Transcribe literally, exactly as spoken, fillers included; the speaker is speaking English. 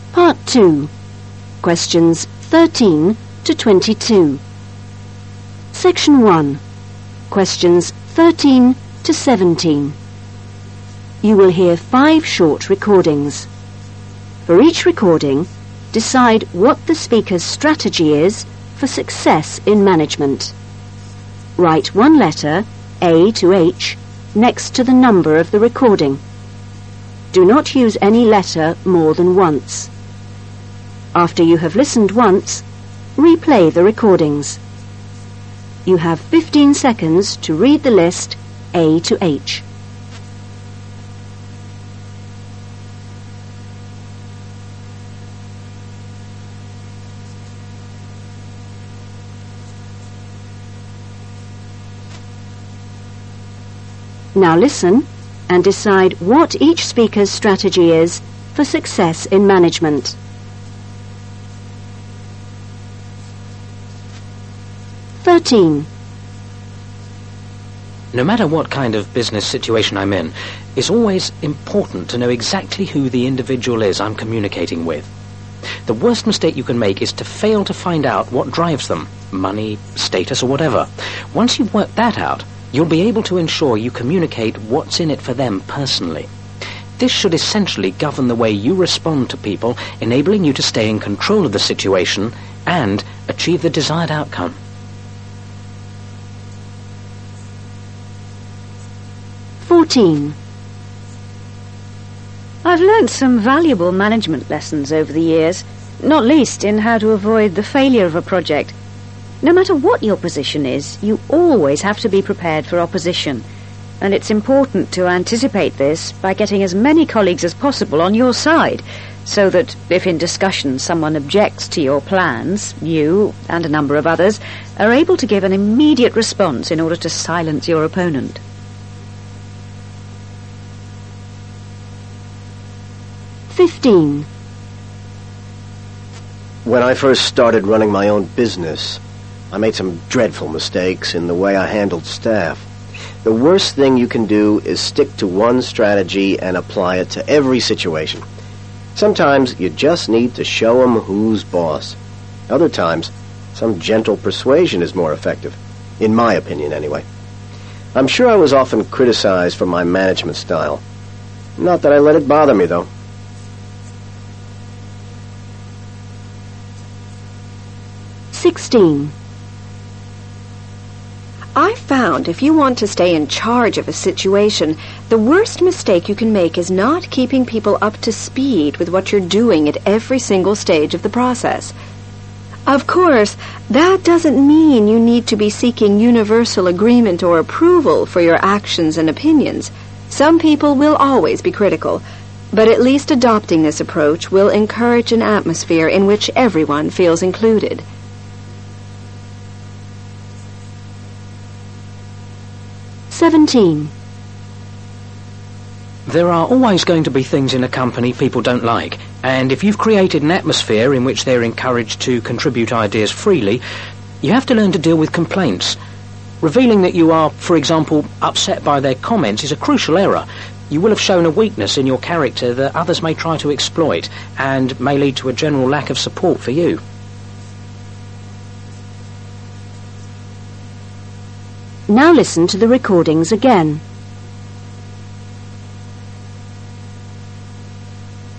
Part two. Questions thirteen to twenty-two. Section one. Questions thirteen to seventeen. You will hear five short recordings. For each recording, decide what the speaker's strategy is for success in management. Write one letter, A to H, next to the number of the recording. Do not use any letter more than once. After you have listened once, replay the recordings. You have fifteen seconds to read the list A to H. Now listen and decide what each speaker's strategy is for success in management. thirteen. No matter what kind of business situation I'm in, it's always important to know exactly who the individual is I'm communicating with. The worst mistake you can make is to fail to find out what drives them, money, status, or whatever. Once you've worked that out, you'll be able to ensure you communicate what's in it for them personally. This should essentially govern the way you respond to people, enabling you to stay in control of the situation and achieve the desired outcome. fourteen. I've learnt some valuable management lessons over the years, not least in how to avoid the failure of a project. No matter what your position is, you always have to be prepared for opposition, and it's important to anticipate this by getting as many colleagues as possible on your side, so that if in discussion someone objects to your plans, you, and a number of others, are able to give an immediate response in order to silence your opponent. fifteen. When I first started running my own business, I made some dreadful mistakes in the way I handled staff. The worst thing you can do is stick to one strategy and apply it to every situation. Sometimes you just need to show them who's boss. Other times, some gentle persuasion is more effective, in my opinion anyway. I'm sure I was often criticized for my management style. Not that I let it bother me, though. sixteen. I found if you want to stay in charge of a situation, the worst mistake you can make is not keeping people up to speed with what you're doing at every single stage of the process. Of course, that doesn't mean you need to be seeking universal agreement or approval for your actions and opinions. Some people will always be critical, but at least adopting this approach will encourage an atmosphere in which everyone feels included. seventeen. There are always going to be things in a company people don't like, and if you've created an atmosphere in which they're encouraged to contribute ideas freely, you have to learn to deal with complaints. Revealing that you are, for example, upset by their comments is a crucial error. You will have shown a weakness in your character that others may try to exploit, and may lead to a general lack of support for you. Now listen to the recordings again.